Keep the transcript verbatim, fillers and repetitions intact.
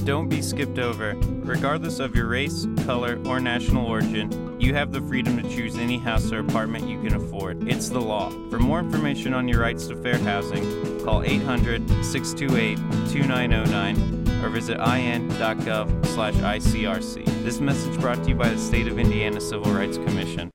don't be skipped over. Regardless of your race, color, or national origin, you have the freedom to choose any house or apartment you can afford. It's the law. For more information on your rights to fair housing, call eight hundred, six two eight, two nine zero nine or visit I N dot gov slash I C R C. This message brought to you by the State of Indiana Civil Rights Commission.